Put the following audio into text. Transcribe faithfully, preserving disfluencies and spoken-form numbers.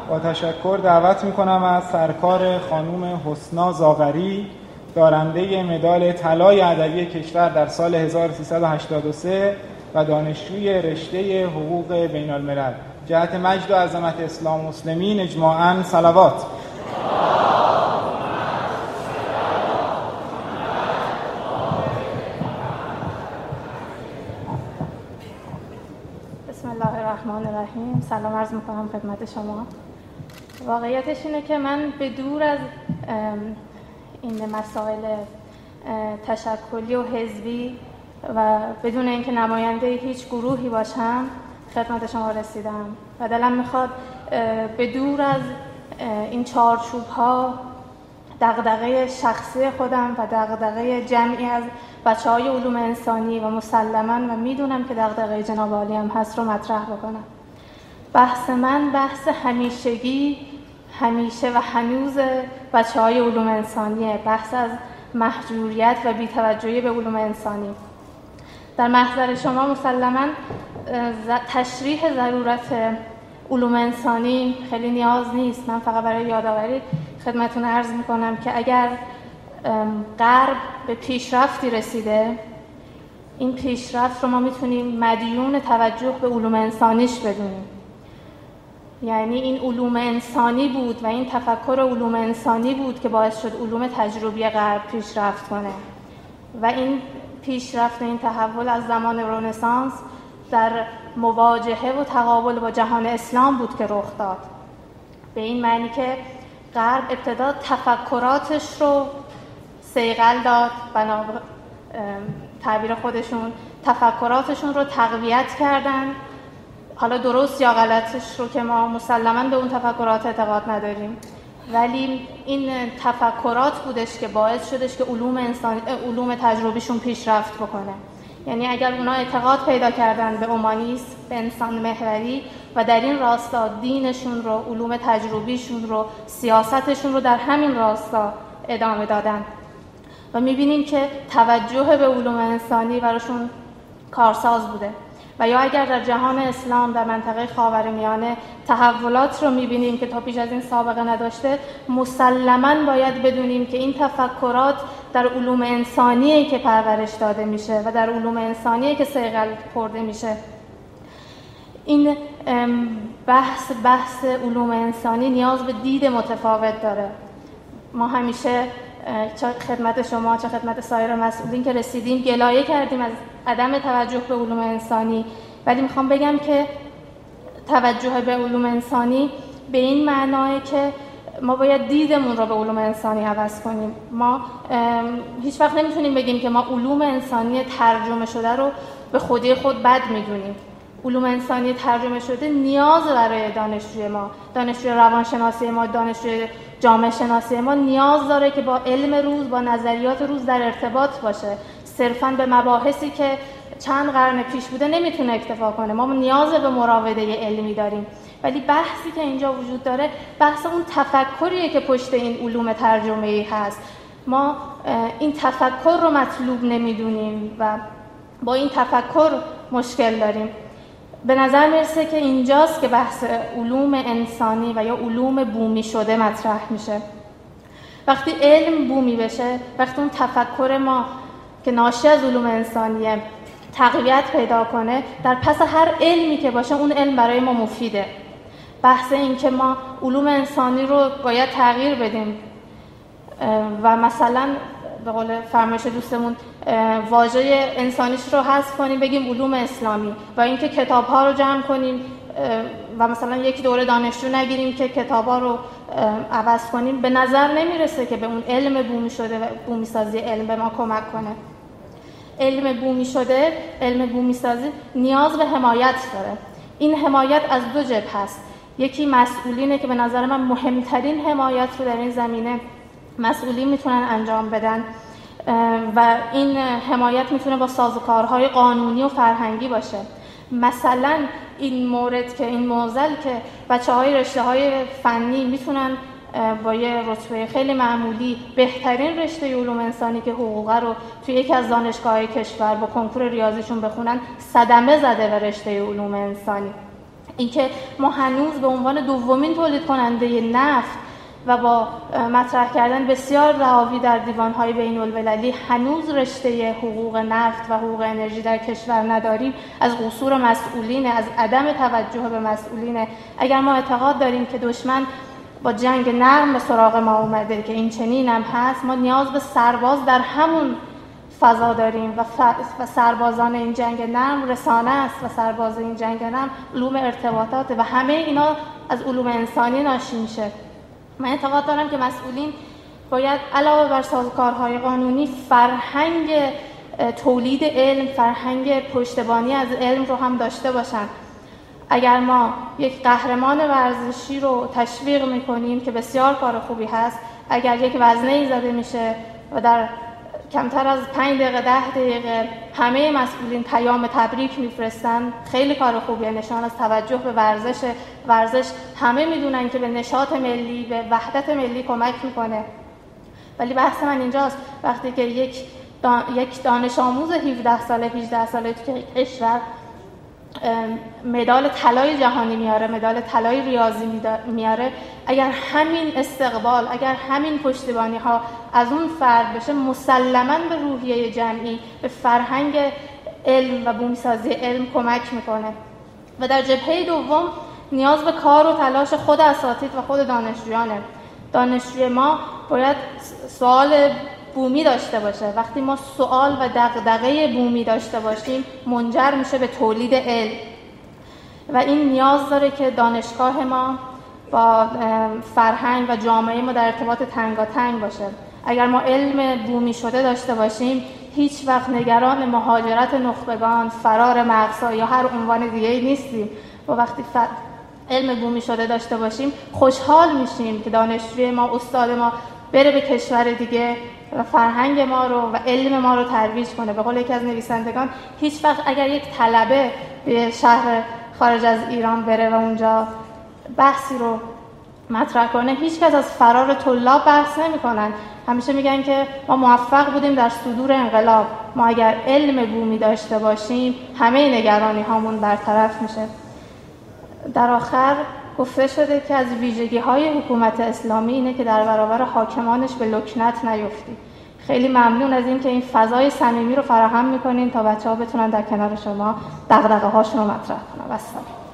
با تشکر دعوت میکنم از سرکار خانم حسنا زاغری، دارنده مدال طلای ادبی کشور در سال هزار و سیصد و هشتاد و سه و دانشجوی رشته حقوق بین الملل. جهت مجد و عظمت اسلام و مسلمین اجماعاً صلوات. بسم الله الرحمن الرحیم. سلام عرض میکنم خدمت شما. واقعیتش اینه که من به دور از این مسائل تشکلی و حزبی و بدون اینکه نماینده هیچ گروهی باشم خدمت شما رسیدم و دلم میخواد به دور از این چارچوب ها دغدغه شخصی خودم و دغدغه جمعی از بچه های علوم انسانی و مسلماً و میدونم که دغدغه جناب عالی هم هست رو مطرح بکنم. بحث من بحث همیشگی همیشه و هنوز بچه های علوم انسانیه، بحث از محجوریت و بی‌توجهی به علوم انسانی. در محضر شما مسلماً تشریح ضرورت علوم انسانی خیلی نیاز نیست. من فقط برای یادآوری خدمتتون عرض میکنم که اگر غرب به پیشرفتی رسیده، این پیشرفت رو ما میتونیم مدیون توجه به علوم انسانیش بدونیم. یعنی این علوم انسانی بود و این تفکر علوم انسانی بود که باعث شد علوم تجربی غرب پیشرفت کنه و این پیشرفت و این تحول از زمان رنسانس در مواجهه و تقابل با جهان اسلام بود که رخ داد. به این معنی که غرب ابتدا تفکراتش رو صیقل داد، بنا به تعبیر خودشون تفکراتشون رو تقویت کردن. حالا درست یا غلطش رو که ما مسلماً به اون تفکرات اعتقاد نداریم، ولی این تفکرات بودش که باعث شدش که علوم انسانی، علوم تجربیشون پیشرفت بکنه. یعنی اگر اونا اعتقاد پیدا کردن به اومانیسم، به انسان محوری و در این راستا دینشون رو، علوم تجربیشون رو، سیاستشون رو در همین راستا ادامه دادن و می‌بینیم که توجه به علوم انسانی براشون کارساز بوده. و یا اگر در جهان اسلام در منطقه خاورمیانه تحولات رو می‌بینیم که تا پیش از این سابقه نداشته، مسلماً باید بدونیم که این تفکرات در علوم انسانیه که پرورش داده میشه و در علوم انسانیه که صیقل خورده میشه. این بحث بحث علوم انسانی نیاز به دید متفاوت داره. ما همیشه چه خدمت شما چه خدمت سایر مسئولین که رسیدیم گلایه کردیم از عدم توجه به علوم انسانی، ولی میخوام بگم که توجه به علوم انسانی به این معناه که ما باید دیدمون رو به علوم انسانی عوض کنیم. ما هیچ وقت نمیتونیم بگیم که ما علوم انسانی ترجمه شده رو به خودی خود بد میدونیم. علوم انسانی ترجمه شده نیاز برای دانشجوی ما، دانشجوی روانشناسی ما، دانشجوی جامعه شناسی ما نیاز داره که با علم روز، با نظریات روز در ارتباط باشه. صرفاً به مباحثی که چند قرن پیش بوده نمیتونه اکتفا کنه. ما نیاز به مراوده علمی داریم. ولی بحثی که اینجا وجود داره بحث اون تفکریه که پشت این علوم ترجمه‌ای هست. ما این تفکر رو مطلوب نمیدونیم و با این تفکر مشکل داریم. به نظر میرسه که اینجاست که بحث علوم انسانی و یا علوم بومی شده مطرح میشه. وقتی علم بومی بشه، وقتی اون تفکر ما که ناشی از علوم انسانیه تقویت پیدا کنه، در پس هر علمی که باشه اون علم برای ما مفیده. بحث این که ما علوم انسانی رو باید تغییر بدیم و مثلا به قول فرمایش دوستمون واژه انسانیش رو حذف کنیم بگیم علوم اسلامی و اینکه کتاب‌ها رو جمع کنیم و مثلا یک دوره دانشجو نگیریم که کتاب‌ها رو عوض کنیم، به نظر نمیرسه که به اون علم بومی شده و بومی سازی علم به ما کمک کنه. علم بومی شده، علم بومی سازی نیاز به حمایت داره. این حمایت از دو جبهه هست. یکی مسئولینه که به نظر من مهمترین حمایت رو در این زمینه مسئولین میتونن انجام بدن و این حمایت میتونه با سازوکارهای قانونی و فرهنگی باشه. مثلا این مورد که این معضل که بچه‌های رشته‌های فنی میتونن با یه رتبه خیلی معمولی بهترین رشته علوم انسانی که حقوقه رو توی یکی از دانشگاه‌های کشور با کنکور ریاضیشون بخونن، صدمه زده به رشته علوم انسانی. اینکه ما هنوز به عنوان دومین تولید کننده نفت و با مطرح کردن بسیار دعاوی در دیوان‌های بین‌المللی هنوز رشته حقوق نفت و حقوق انرژی در کشور نداریم، از قصور مسئولین، از عدم توجه به مسئولین. اگر ما اعتقاد داریم که دشمن با جنگ نرم به سراغ ما اومده که این چنین هم هست، ما نیاز به سرباز در همون فضا داریم و, ف... و سربازان این جنگ نرم رسانه است و سرباز این جنگ نرم علوم ارتباطات و همه اینا از علوم انسانی ناشی میشه. من اعتقاد دارم که مسئولین باید علاوه بر سازوکارهای قانونی فرهنگ تولید علم، فرهنگ پشتیبانی از علم رو هم داشته باشن. اگر ما یک قهرمان ورزشی رو تشویق میکنیم که بسیار کار خوبی هست، اگر یک وزنه‌ای زده میشه و در کمتر از پنج دقیقه ده دقیقه همه مسئولین پیام تبریک میفرستن، خیلی کار خوبیه، نشان از توجه به ورزش. ورزش همه میدونن که به نشاط ملی، به وحدت ملی کمک میکنه. ولی بحث من اینجاست وقتی که یک دان... یک دانش آموز هفده ساله هجده ساله تو کشور مدال طلای جهانی میاره، مدال طلای ریاضی میاره، اگر همین استقبال، اگر همین پشتیبانی ها از اون فرد بشه، مسلماً به روحیه جمعی، به فرهنگ علم و بومیسازی علم کمک میکنه. و در جبهه دوم نیاز به کار و تلاش خود اساتید و خود دانشجویانه. دانشجوی ما باید سوال بومی داشته باشه. وقتی ما سوال و دغدغه بومی داشته باشیم منجر میشه به تولید علم و این نیاز داره که دانشگاه ما با فرهنگ و جامعه ما در ارتباط تنگاتنگ باشه. اگر ما علم بومی شده داشته باشیم هیچ وقت نگران مهاجرت نخبگان، فرار مغزها یا هر عنوان دیگه‌ای نیستیم. و وقتی ف... علم بومی شده داشته باشیم خوشحال میشیم که دانشجوی ما، استاد ما بره به کشور دیگه و فرهنگ ما رو و علم ما رو ترویج کنه. به قول یکی از نویسندگان، هیچ وقت اگر یک طلبه به شهر خارج از ایران بره و اونجا بحثی رو مطرح کنه، هیچ کس از فرار طلاب بحث نمی کنن. همیشه میگن که ما موفق بودیم در صدور انقلاب. ما اگر علم بومی داشته باشیم همه نگرانی هامون برطرف میشه. در آخر گفته شده که از ویژگی‌های حکومت اسلامی اینه که در برابر حاکمانش به لکنت نیفتی. خیلی ممنون از این که این فضای صمیمی رو فراهم می‌کنین تا بچه‌ها بتونن در کنار شما دغدغه‌هاشون رو مطرح کنن. والسلام.